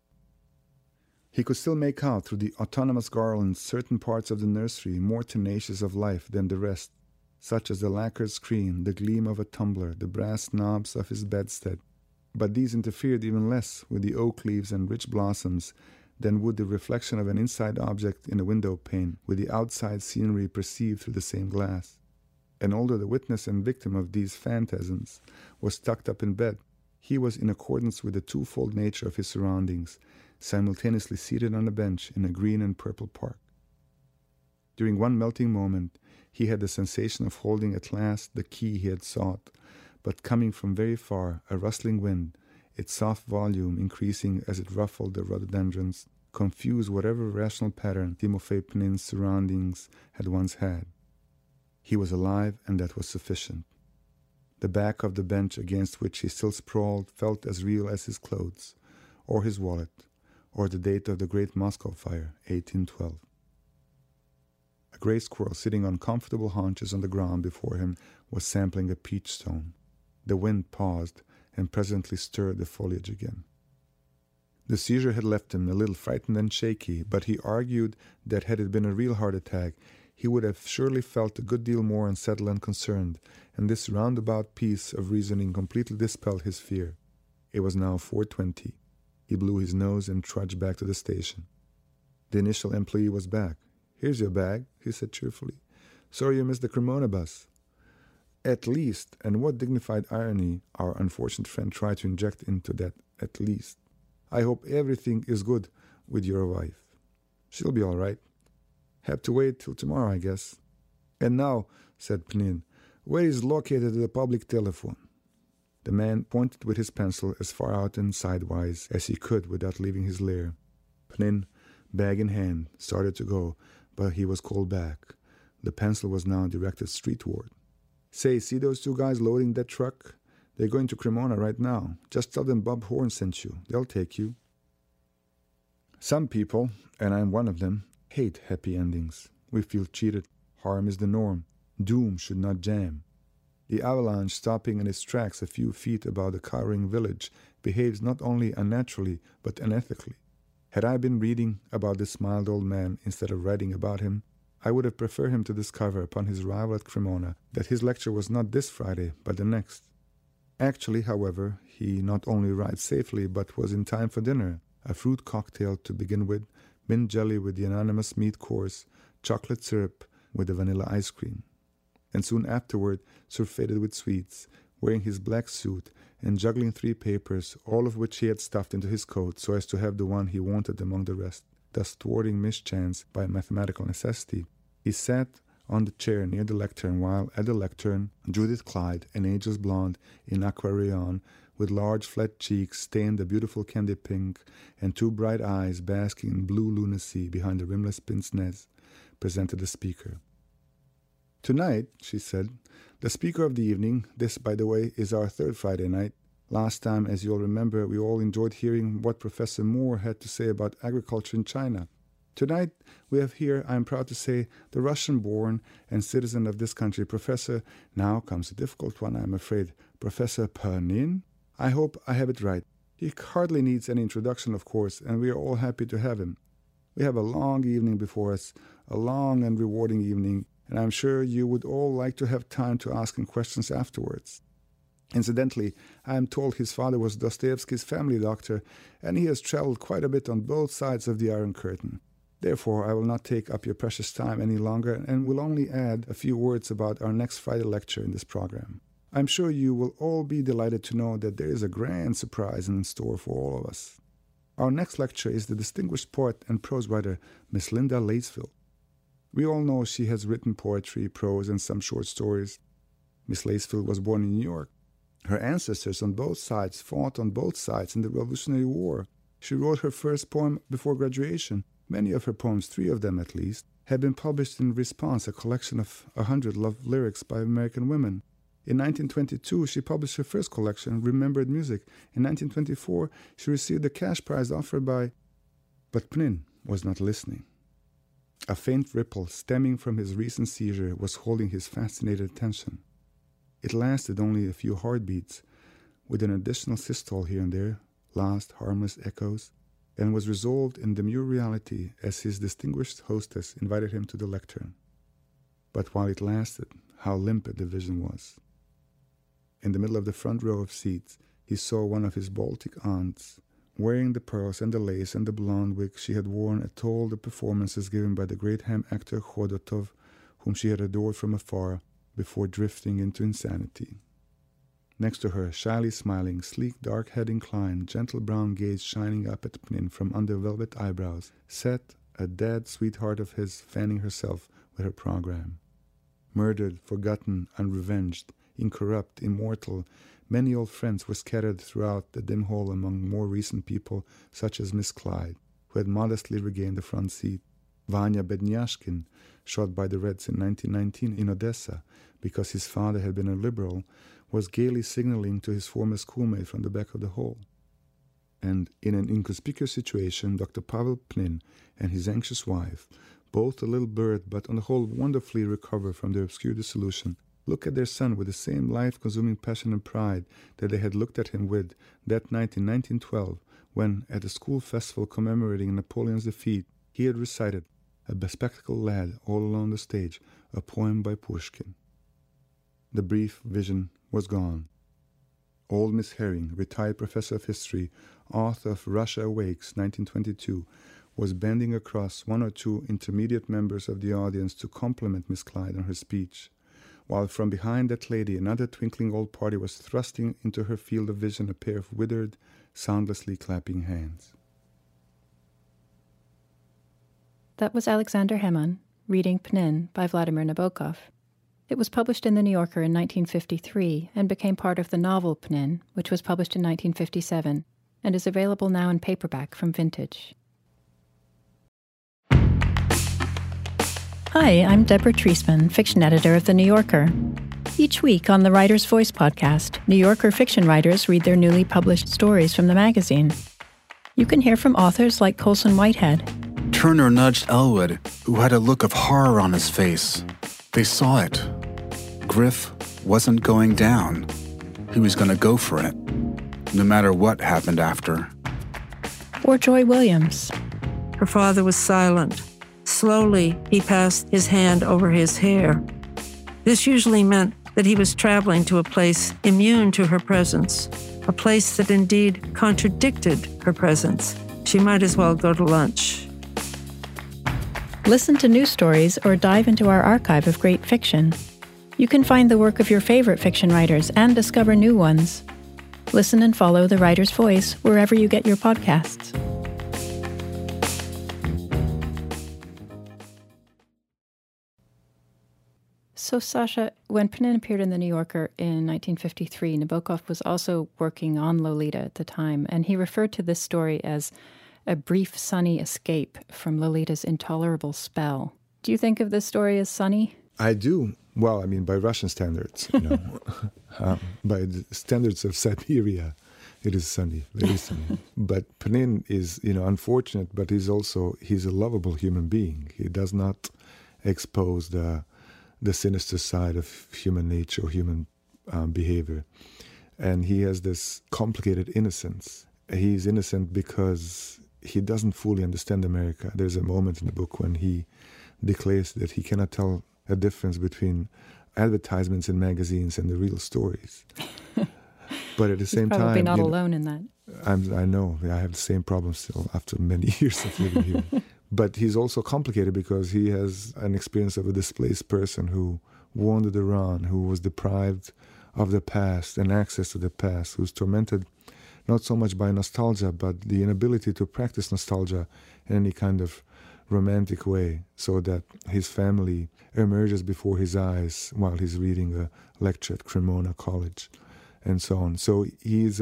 He could still make out through the autonomous garlands certain parts of the nursery more tenacious of life than the rest, such as the lacquered screen, the gleam of a tumbler, the brass knobs of his bedstead. But these interfered even less with the oak leaves and rich blossoms than would the reflection of an inside object in a window pane with the outside scenery perceived through the same glass. And although the witness and victim of these phantasms was tucked up in bed, he was in accordance with the twofold nature of his surroundings, simultaneously seated on a bench in a green and purple park. During one melting moment, he had the sensation of holding at last the key he had sought, but coming from very far, a rustling wind, its soft volume increasing as it ruffled the rhododendrons, confused whatever rational pattern Timofey Pnin's surroundings had once had. He was alive, and that was sufficient. The back of the bench against which he still sprawled felt as real as his clothes, or his wallet, or the date of the great Moscow fire, 1812. A gray squirrel sitting on comfortable haunches on the ground before him was sampling a peach stone. The wind paused and presently stirred the foliage again. The seizure had left him a little frightened and shaky, but he argued that had it been a real heart attack, he would have surely felt a good deal more unsettled and concerned, and this roundabout piece of reasoning completely dispelled his fear. It was now 4:20. He blew his nose and trudged back to the station. The initial employee was back. "Here's your bag," he said cheerfully. "Sorry you missed the Cremona bus." At least, and what dignified irony our unfortunate friend tried to inject into that "at least." "I hope everything is good with your wife." "She'll be all right. Have to wait till tomorrow, I guess." "And now," said Pnin, "where is located the public telephone?" The man pointed with his pencil as far out and sidewise as he could without leaving his lair. Pnin, bag in hand, started to go, but he was called back. The pencil was now directed streetward. "Say, see those 2 guys loading that truck? They're going to Cremona right now. Just tell them Bob Horn sent you. They'll take you." Some people, and I'm one of them, hate happy endings. We feel cheated. Harm is the norm. Doom should not jam. The avalanche, stopping in its tracks a few feet above the cowering village, behaves not only unnaturally but unethically. Had I been reading about this mild old man instead of writing about him, I would have preferred him to discover upon his arrival at Cremona that his lecture was not this Friday but the next. Actually, however, he not only arrived safely but was in time for dinner, a fruit cocktail to begin with, mint jelly with the anonymous meat course, chocolate syrup with the vanilla ice cream. And soon afterward, surfeited with sweets, wearing his black suit and juggling 3 papers, all of which he had stuffed into his coat so as to have the one he wanted among the rest, thus thwarting mischance by mathematical necessity, he sat on the chair near the lectern while at the lectern Judith Clyde, an ageless blonde in aqua rayon, with large flat cheeks stained a beautiful candy pink and 2 bright eyes basking in blue lunacy behind a rimless pince-nez, presented the speaker. "Tonight," she said, "the speaker of the evening, this, by the way, is our 3rd Friday night. Last time, as you'll remember, we all enjoyed hearing what Professor Moore had to say about agriculture in China. Tonight, we have here, I am proud to say, the Russian-born and citizen of this country, Professor," now comes a difficult one, I am afraid, "Professor Pnin? I hope I have it right. He hardly needs any introduction, of course, and we are all happy to have him. We have a long evening before us, a long and rewarding evening, and I'm sure you would all like to have time to ask him questions afterwards. Incidentally, I am told his father was Dostoevsky's family doctor, and he has traveled quite a bit on both sides of the Iron Curtain. Therefore, I will not take up your precious time any longer and will only add a few words about our next Friday lecture in this program. I'm sure you will all be delighted to know that there is a grand surprise in store for all of us. Our next lecture is the distinguished poet and prose writer, Miss Linda Lacefield. We all know she has written poetry, prose, and some short stories. Miss Lacefield was born in New York. Her ancestors on both sides fought on both sides in the Revolutionary War. She wrote her first poem before graduation. Many of her poems, 3 of them at least, had been published in Response, a collection of 100 love lyrics by American women. In 1922, she published her first collection, Remembered Music. In 1924, she received a cash prize offered by... But Pnin was not listening. A faint ripple stemming from his recent seizure was holding his fascinated attention. It lasted only a few heartbeats, with an additional systole here and there, last harmless echoes, and was resolved in demure reality as his distinguished hostess invited him to the lectern. But while it lasted, how limpid the vision was. In the middle of the front row of seats, he saw one of his Baltic aunts, wearing the pearls and the lace and the blonde wig she had worn at all the performances given by the great ham actor Khodotov, whom she had adored from afar before drifting into insanity. Next to her, shyly smiling, sleek dark head inclined, gentle brown gaze shining up at Pnin from under velvet eyebrows, sat a dead sweetheart of his fanning herself with her program. Murdered, forgotten, unrevenged, incorrupt, immortal, many old friends were scattered throughout the dim hall among more recent people, such as Miss Clyde, who had modestly regained the front seat, Vanya Bednyashkin, shot by the Reds in 1919 in Odessa because his father had been a liberal, was gaily signaling to his former schoolmate from the back of the hall. And in an inconspicuous situation, Dr. Pavel Pnin and his anxious wife, both a little blurred but on the whole wonderfully recovered from their obscure dissolution, look at their son with the same life-consuming passion and pride that they had looked at him with that night in 1912 when, at a school festival commemorating Napoleon's defeat, he had recited, a bespectacled lad all along the stage, a poem by Pushkin. The brief vision was gone. Old Miss Herring, retired professor of history, author of Russia Awakes, 1922, was bending across 1 or 2 intermediate members of the audience to compliment Miss Clyde on her speech, while from behind that lady another twinkling old party was thrusting into her field of vision a pair of withered, soundlessly clapping hands. That was Alexander Hemon reading Pnin by Vladimir Nabokov. It was published in The New Yorker in 1953 and became part of the novel Pnin, which was published in 1957 and is available now in paperback from Vintage. Hi, I'm Deborah Treisman, fiction editor of The New Yorker. Each week on the Writer's Voice podcast, New Yorker fiction writers read their newly published stories from the magazine. You can hear from authors like Colson Whitehead. Turner nudged Elwood, who had a look of horror on his face. They saw it. Griff wasn't going down. He was going to go for it, no matter what happened after. Or Joy Williams. Her father was silent. Slowly, he passed his hand over his hair. This usually meant that he was traveling to a place immune to her presence, a place that indeed contradicted her presence, She might as well go to lunch. Listen to new stories or dive into our archive of great fiction. You can find the work of your favorite fiction writers and discover new ones. Listen and follow The Writer's Voice wherever you get your podcasts. So, Sasha, when Pnin appeared in The New Yorker in 1953, Nabokov was also working on Lolita at the time, and he referred to this story as a brief, sunny escape from Lolita's intolerable spell. Do you think of this story as sunny? I do. Well, I mean, by Russian standards, by the standards of Siberia, it is sunny, very sunny. But Pnin is, unfortunate, but he's a lovable human being. He does not expose the sinister side of human nature or human behavior. And he has this complicated innocence. He's innocent because he doesn't fully understand America. There's a moment in the book when he declares that he cannot tell a difference between advertisements in magazines and the real stories. But at the same time... He's probably not alone in that. I know. I have the same problem still after many years of living here. But he's also complicated because he has an experience of a displaced person who wandered around, who was deprived of the past and access to the past, who's tormented not so much by nostalgia, but the inability to practice nostalgia in any kind of romantic way, so that his family emerges before his eyes while he's reading a lecture at Cremona College, and so on. So he's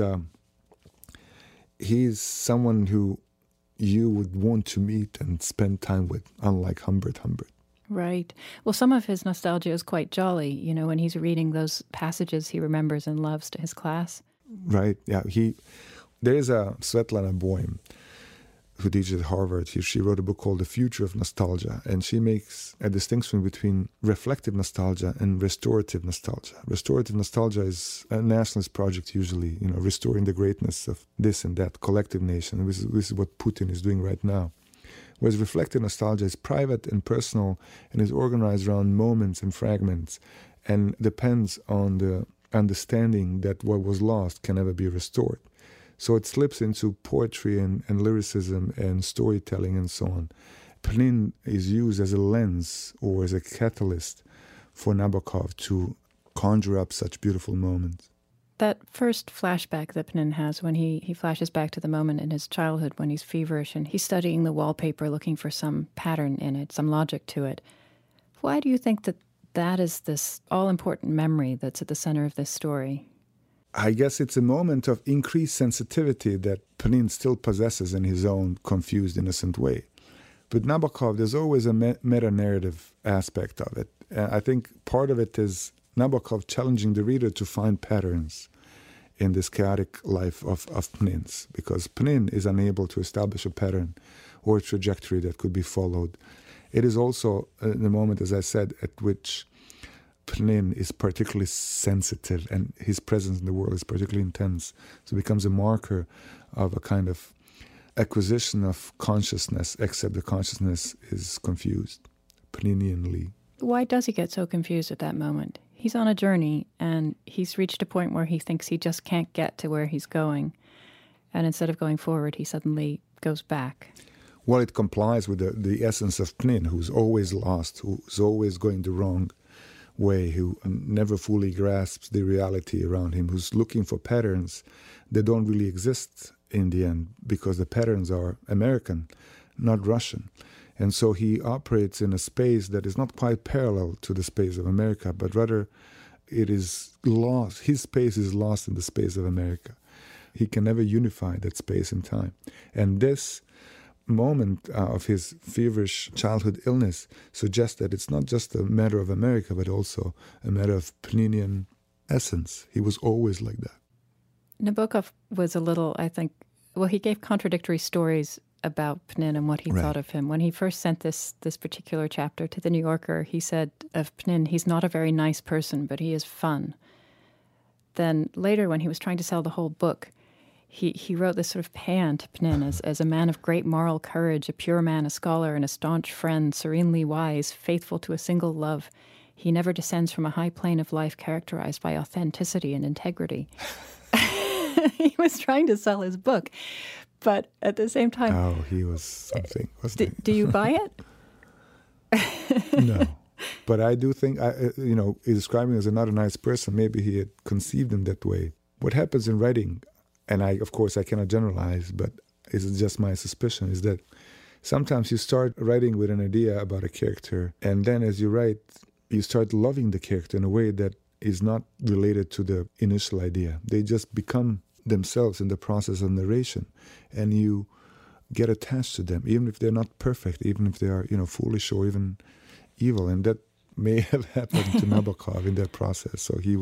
someone who you would want to meet and spend time with, unlike Humbert. Right. Well, some of his nostalgia is quite jolly, when he's reading those passages he remembers and loves to his class. Right, yeah. There's a Svetlana Boym who teaches at Harvard. She wrote a book called The Future of Nostalgia, and she makes a distinction between reflective nostalgia and restorative nostalgia. Restorative nostalgia is a nationalist project usually, restoring the greatness of this and that collective nation. This is what Putin is doing right now. Whereas reflective nostalgia is private and personal and is organized around moments and fragments and depends on the understanding that what was lost can never be restored. So it slips into poetry and lyricism and storytelling and so on. Pnin is used as a lens or as a catalyst for Nabokov to conjure up such beautiful moments. That first flashback that Pnin has when he flashes back to the moment in his childhood when he's feverish and he's studying the wallpaper looking for some pattern in it, some logic to it. Why do you think that is this all-important memory that's at the center of this story? I guess it's a moment of increased sensitivity that Pnin still possesses in his own confused, innocent way. But Nabokov, there's always a meta-narrative aspect of it. I think part of it is Nabokov challenging the reader to find patterns in this chaotic life of Pnin's, because Pnin is unable to establish a pattern or a trajectory that could be followed. It is also the moment, as I said, at which Pnin is particularly sensitive and his presence in the world is particularly intense. So it becomes a marker of a kind of acquisition of consciousness, except the consciousness is confused, Pninianly. Why does he get so confused at that moment? He's on a journey and he's reached a point where he thinks he just can't get to where he's going. And instead of going forward, he suddenly goes back. Well, it complies with the essence of Pnin, who's always lost, who's always going the wrong way, who never fully grasps the reality around him, who's looking for patterns that don't really exist in the end because the patterns are American, not Russian. And so he operates in a space that is not quite parallel to the space of America, but rather it is lost. His space is lost in the space of America. He can never unify that space and time. And this moment of his feverish childhood illness suggests that it's not just a matter of America, but also a matter of Pninian essence. He was always like that. Nabokov was a little, I think, he gave contradictory stories about Pnin and what he thought of him. When he first sent this particular chapter to The New Yorker, he said of Pnin, he's not a very nice person, but he is fun. Then later, when he was trying to sell the whole book, he wrote this sort of paean to Pnin as a man of great moral courage, a pure man, a scholar, and a staunch friend, serenely wise, faithful to a single love. He never descends from a high plane of life characterized by authenticity and integrity. He was trying to sell his book. But at the same time... Oh, he was something, wasn't he? Do you buy it? No. But I do think, he's describing him as not a nice person. Maybe he had conceived him that way. What happens in writing, and of course I cannot generalize, but it's just my suspicion, is that sometimes you start writing with an idea about a character, and then as you write, you start loving the character in a way that is not related to the initial idea. They just become themselves in the process of narration, and you get attached to them, even if they're not perfect, even if they are, foolish or even evil. And that may have happened to Nabokov in that process. So he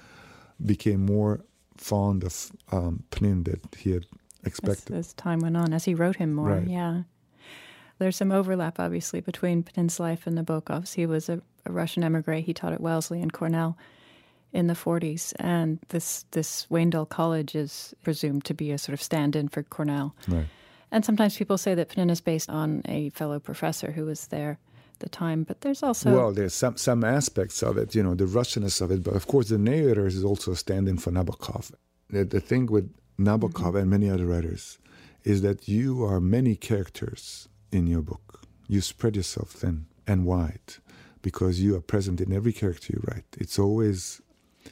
became more fond of Pnin than he had expected. As time went on, as he wrote him more, right. Yeah. There's some overlap, obviously, between Pnin's life and Nabokov's. He was a Russian emigre. He taught at Wellesley and Cornell in the 40s. And this Wayndell College is presumed to be a sort of stand-in for Cornell. Right. And sometimes people say that Pnin is based on a fellow professor who was there at the time. But there's also... Well, there's some aspects of it, the Russianness of it. But of course, the narrator is also a stand-in for Nabokov. The thing with Nabokov and many other writers is that you are many characters in your book. You spread yourself thin and wide because you are present in every character you write. It's always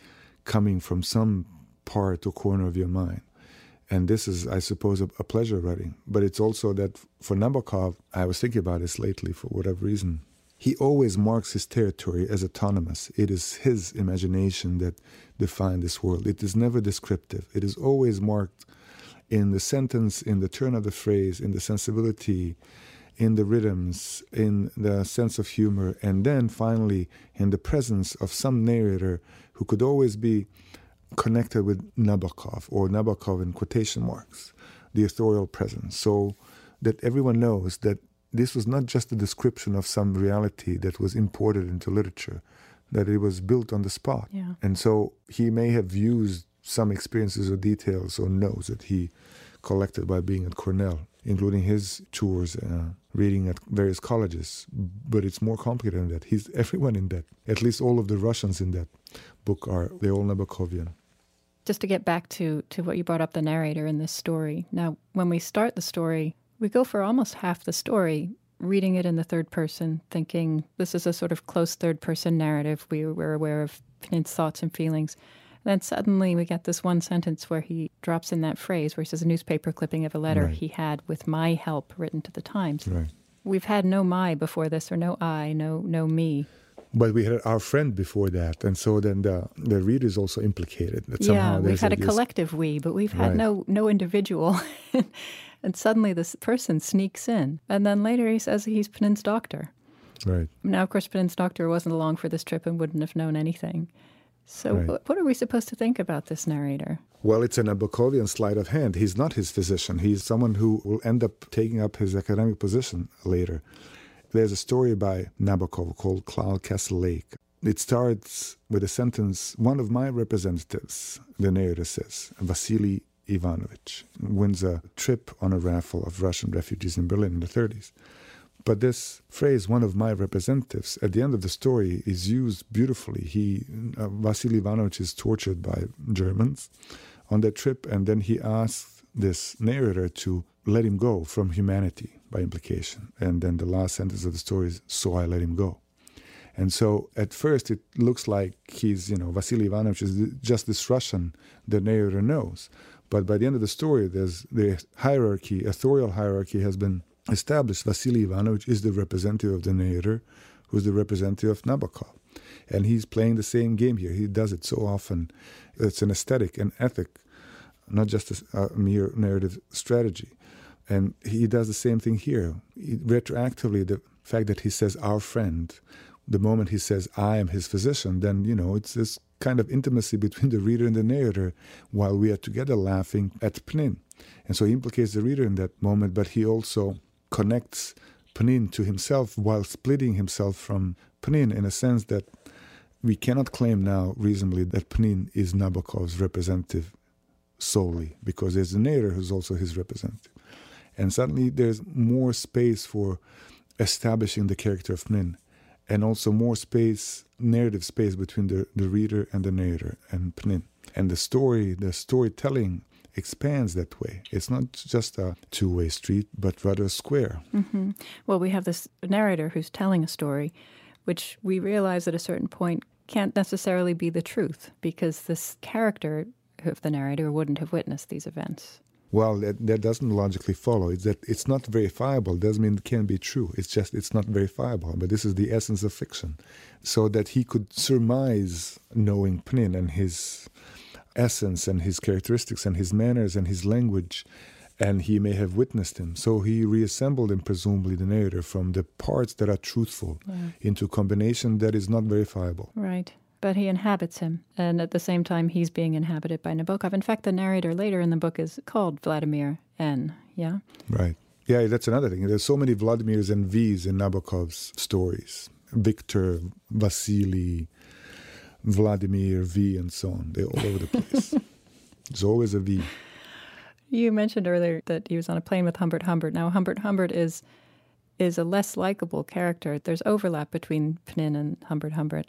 coming from some part or corner of your mind. And this is, I suppose, a pleasure writing. But it's also that for Nabokov, I was thinking about this lately for whatever reason, he always marks his territory as autonomous. It is his imagination that defines this world. It is never descriptive. It is always marked in the sentence, in the turn of the phrase, in the sensibility, in the rhythms, in the sense of humor, and then finally in the presence of some narrator who could always be connected with Nabokov, or Nabokov in quotation marks, the authorial presence, so that everyone knows that this was not just a description of some reality that was imported into literature, that it was built on the spot. Yeah. And so he may have used some experiences or details or notes that he collected by being at Cornell, including his tours, reading at various colleges. But it's more complicated than that. Everyone in that, at least all of the Russians in that book they're all Nabokovian. Just to get back to what you brought up, the narrator in this story. Now, when we start the story, we go for almost half the story reading it in the third person, thinking this is a sort of close third-person narrative. We're aware of Pnin's thoughts and feelings. And then suddenly we get this one sentence where he drops in that phrase where he says a newspaper clipping of a letter right. he had with my help written to the Times. Right. We've had no my before this, or no I, no me. But we had our friend before that, and so then the reader is also implicated. That somehow we've had a collective we, but we've had right. no individual. And suddenly this person sneaks in. And then later he says he's Pnin's doctor. Right. Now, of course, Pnin's doctor wasn't along for this trip and wouldn't have known anything. So right. What are we supposed to think about this narrator? Well, it's a Nabokovian sleight of hand. He's not his physician. He's someone who will end up taking up his academic position later. There's a story by Nabokov called Cloud Castle Lake. It starts with a sentence, one of my representatives, the narrator says, Vasily Ivanovich, wins a trip on a raffle of Russian refugees in Berlin in the 30s. But this phrase, one of my representatives, at the end of the story is used beautifully. Vasily Ivanovich is tortured by Germans on that trip, and then he asks this narrator to let him go from humanity by implication. And then the last sentence of the story is, so I let him go. And so at first it looks like he's, Vasily Ivanovich is just this Russian the narrator knows. But by the end of the story, there's the hierarchy, authorial hierarchy has been established. Vasily Ivanovich is the representative of the narrator, who's the representative of Nabokov. And he's playing the same game here. He does it so often. It's an aesthetic, an ethic, not just a mere narrative strategy. And he does the same thing here. Retroactively, the fact that he says, our friend, the moment he says, I am his physician, then, it's this kind of intimacy between the reader and the narrator while we are together laughing at Pnin. And so he implicates the reader in that moment, but he also connects Pnin to himself while splitting himself from Pnin in a sense that we cannot claim now reasonably that Pnin is Nabokov's representative solely, because there's a narrator who's also his representative. And suddenly there's more space for establishing the character of Pnin, and also more space, narrative space between the reader and the narrator and Pnin. And the storytelling expands that way. It's not just a two-way street, but rather square. Mm-hmm. Well, we have this narrator who's telling a story, which we realize at a certain point can't necessarily be the truth, because this character of the narrator wouldn't have witnessed these events. Well, that doesn't logically follow. It's that it's not verifiable. It doesn't mean it can't be true. It's just it's not verifiable. But this is the essence of fiction. So that he could surmise, knowing Pnin and his essence and his characteristics and his manners and his language, and he may have witnessed him. So he reassembled him, presumably the narrator, from the parts that are truthful into a combination that is not verifiable. Right. But he inhabits him, and at the same time, he's being inhabited by Nabokov. In fact, the narrator later in the book is called Vladimir N., yeah? Right. Yeah, that's another thing. There's so many Vladimirs and V's in Nabokov's stories. Victor, Vasily, Vladimir, V, and so on. They're all over the place. There's always a V. You mentioned earlier that he was on a plane with Humbert Humbert. Now, Humbert Humbert is a less likable character. There's overlap between Pnin and Humbert Humbert.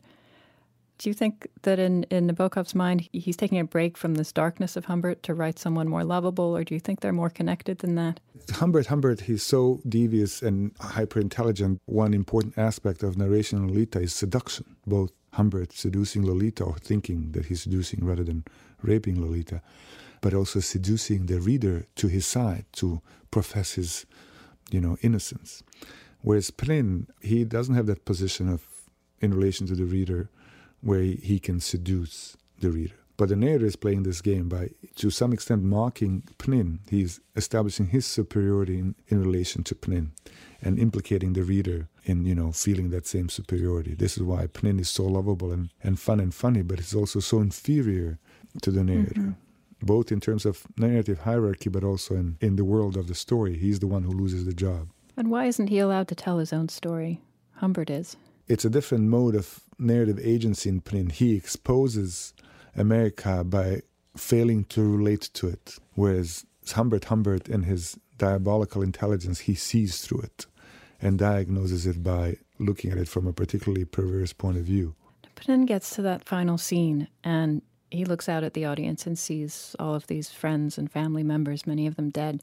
Do you think that in Nabokov's mind, he's taking a break from this darkness of Humbert to write someone more lovable, or do you think they're more connected than that? Humbert, he's so devious and hyper-intelligent. One important aspect of narration in Lolita is seduction. Both Humbert seducing Lolita, or thinking that he's seducing rather than raping Lolita, but also seducing the reader to his side to profess his, innocence. Whereas Pnin, he doesn't have that position of, in relation to the reader, where he can seduce the reader. But the narrator is playing this game by, to some extent, mocking Pnin. He's establishing his superiority in relation to Pnin and implicating the reader in, feeling that same superiority. This is why Pnin is so lovable and fun and funny, but he's also so inferior to the narrator, both in terms of narrative hierarchy, but also in the world of the story. He's the one who loses the job. And why isn't he allowed to tell his own story? Humbert is. It's a different mode of narrative agency in Pnin. He exposes America by failing to relate to it, whereas Humbert in his diabolical intelligence, he sees through it and diagnoses it by looking at it from a particularly perverse point of view. Pnin gets to that final scene, and he looks out at the audience and sees all of these friends and family members, many of them dead.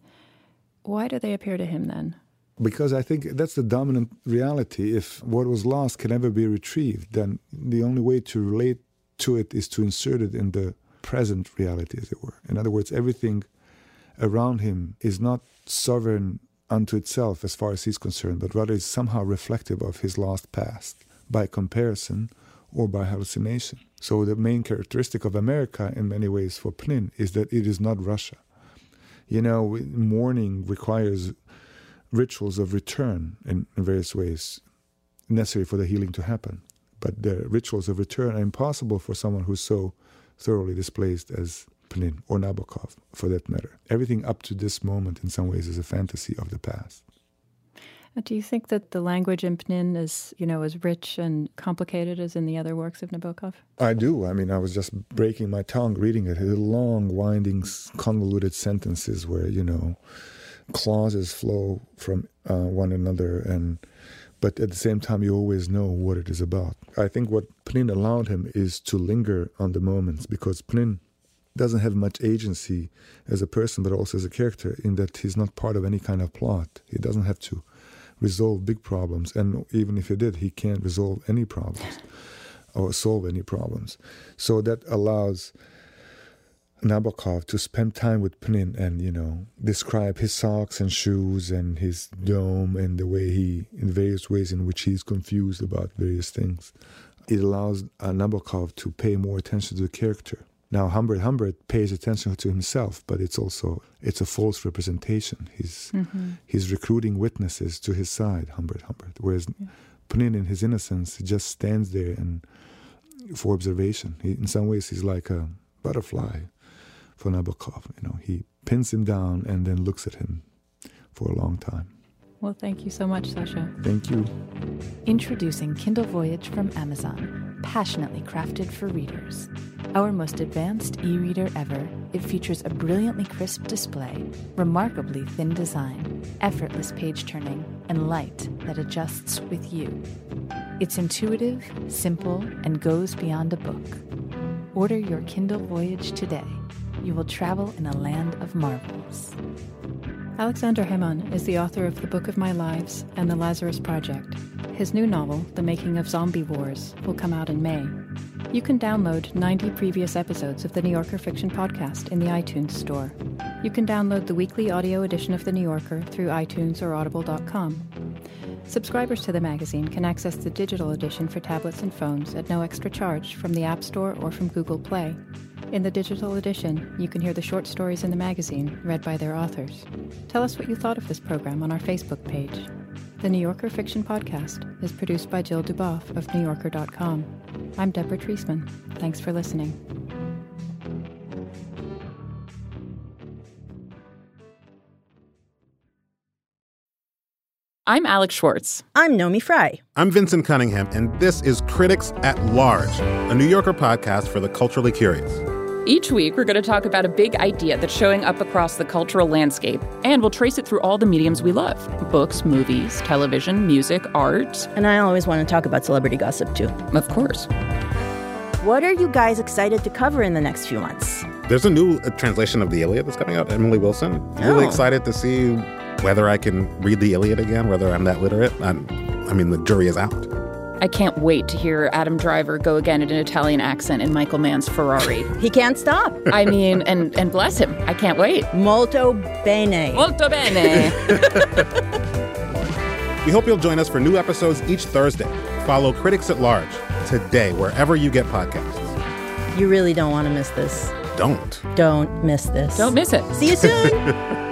Why do they appear to him then? Because I think that's the dominant reality. If what was lost can never be retrieved, then the only way to relate to it is to insert it in the present reality, as it were. In other words, everything around him is not sovereign unto itself as far as he's concerned, but rather is somehow reflective of his lost past by comparison or by hallucination. So the main characteristic of America in many ways for Pnin is that it is not Russia. Mourning requires rituals of return in various ways necessary for the healing to happen. But the rituals of return are impossible for someone who's so thoroughly displaced as Pnin, or Nabokov, for that matter. Everything up to this moment, in some ways, is a fantasy of the past. Do you think that the language in Pnin is, as rich and complicated as in the other works of Nabokov? I do. I was just breaking my tongue reading it. Long, winding, convoluted sentences where, clauses flow from one another, but at the same time you always know what it is about. I think what Pnin allowed him is to linger on the moments, because Pnin doesn't have much agency as a person, but also as a character, in that he's not part of any kind of plot. He doesn't have to resolve big problems, and even if he did, he can't resolve any problems or solve any problems. So that allows Nabokov to spend time with Pnin and, describe his socks and shoes and his dome and the way in various ways in which he's confused about various things. It allows Nabokov to pay more attention to the character. Now, Humbert pays attention to himself, but it's a false representation. He's recruiting witnesses to his side, Humbert. Whereas Pnin, in his innocence, just stands there and for observation. In some ways, he's like a butterfly for Nabokov. He pins him down and then looks at him for a long time. Well, thank you so much, Sasha. Thank you. Introducing Kindle Voyage from Amazon, passionately crafted for readers. Our most advanced e-reader ever, it features a brilliantly crisp display, remarkably thin design, effortless page turning, and light that adjusts with you. It's intuitive, simple, and goes beyond a book. Order your Kindle Voyage today. you will travel in a land of marvels. Alexander Hemon is the author of The Book of My Lives and The Lazarus Project. His new novel, The Making of Zombie Wars, will come out in May. You can download 90 previous episodes of the New Yorker Fiction Podcast in the iTunes Store. You can download the weekly audio edition of The New Yorker through iTunes or audible.com. Subscribers to the magazine can access the digital edition for tablets and phones at no extra charge from the App Store or from Google Play. In the digital edition, you can hear the short stories in the magazine read by their authors. Tell us what you thought of this program on our Facebook page. The New Yorker Fiction Podcast is produced by Jill Duboff of NewYorker.com. I'm Deborah Treisman. Thanks for listening. I'm Alex Schwartz. I'm Nomi Fry. I'm Vincent Cunningham, and this is Critics at Large, a New Yorker podcast for the culturally curious. Each week, we're going to talk about a big idea that's showing up across the cultural landscape, and we'll trace it through all the mediums we love: books, movies, television, music, art. And I always want to talk about celebrity gossip, too. Of course. What are you guys excited to cover in the next few months? There's a new translation of the Iliad that's coming out, Emily Wilson. Really excited to see whether I can read the Iliad again, whether I'm that literate. I mean, the jury is out. I can't wait to hear Adam Driver go again in an Italian accent in Michael Mann's Ferrari. He can't stop. I mean, and bless him. I can't wait. Molto bene. Molto bene. We hope you'll join us for new episodes each Thursday. Follow Critics at Large today, wherever you get podcasts. You really don't want to miss this. Don't miss this. Don't miss it. See you soon.